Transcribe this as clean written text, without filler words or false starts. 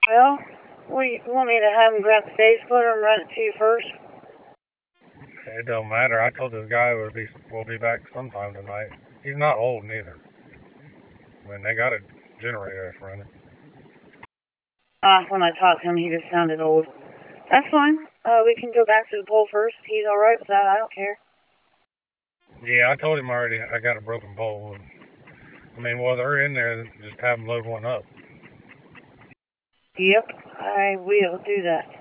Well, you want me to have him grab the day splitter and run it to you first? It don't matter. I told this guy we'll be back sometime tonight. He's not old neither. I mean, they got a generator that's running. When I talked to him, he just sounded old. That's fine. We can go back to the pole first. He's alright with that. I don't care. Yeah, I told him already I got a broken pole. I mean, while they're in there, just have them load one up. Yep, I will do that.